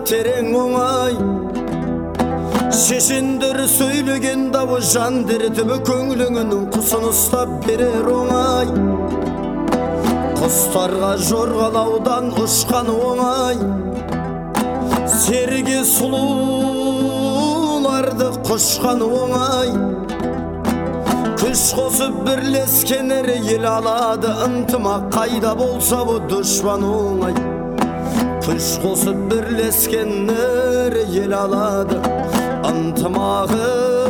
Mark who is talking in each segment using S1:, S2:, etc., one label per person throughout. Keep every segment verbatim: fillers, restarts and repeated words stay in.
S1: tereң оңай. Шешендер сөйлеген дауы жан дертібі көңіліңнің құсын ұстап берер оңай. Құстарға жорғалаудан ұшқан оңай. Серге сұлуларды құшқан оңай. Күш қосып бірлескенер ел алады, ынтымақ қайда болса бұ дұшпан оңай. Күш қосып бірлескенер ел алады, ынтымағы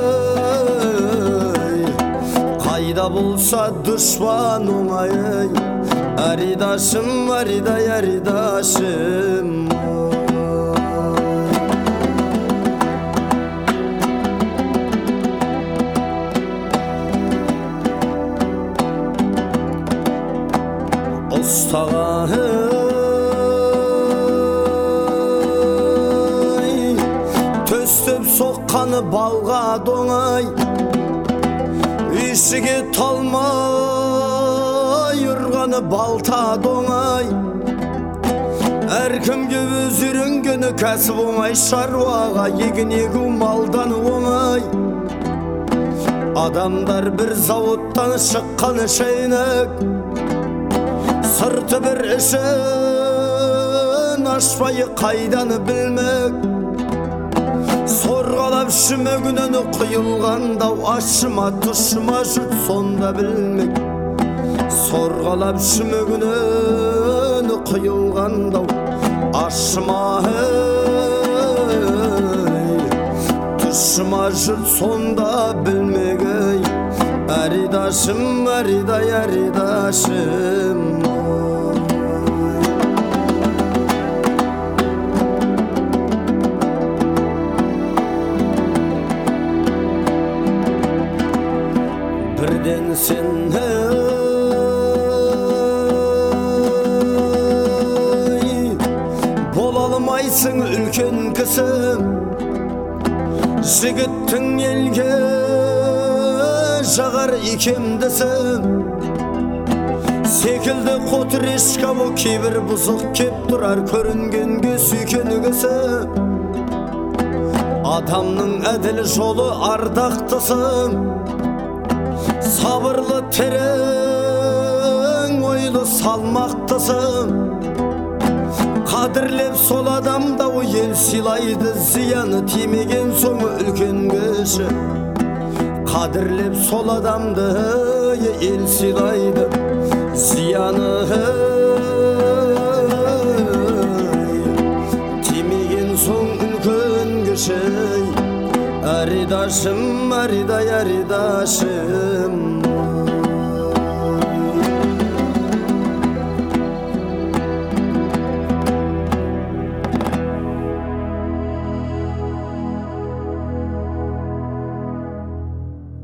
S1: қайда болса дұшпан оңай. Аридашым, аридай, аридашым. Ұстағай төстеп соққаны балға доңай. Үйшіге талмай ұрғаны балта доңай. Әркімге өз үйренгені кәсіп оңай. Шаруаға егін егу малдан оңай. Адамдар бір зауыттан шыққаны шайнек, сырты бір ішін ашпайы қайданы білмек. Сорғалап шүмегінені құйылғандау, ашыма тұшыма жұрт сонда білмек. Сорғалап шүмегінені құйылғандау, ашыма тұшыма жұрт сонда білмек. Аридашым, аридай, аридашым. Бірден сен бола алмайсың үлкен кісі. Жігіттің елге жағар икемдісі. Секілді қотырешка бұ кейбір бұзық кеп тұрар көрінгенге сүйкенігісі. Адамның әділ жолы ардақтысы, сабырлы терең ойлы салмақтысы. Қадірлеп сол адамда о ел сыйлайды, зияны тимеген соңы үлкен кіші. Қадірлеп сол адамды ел сыйлайды, зияны тимеген соң үлкен кіші. Аридашым, аридай, аридашым.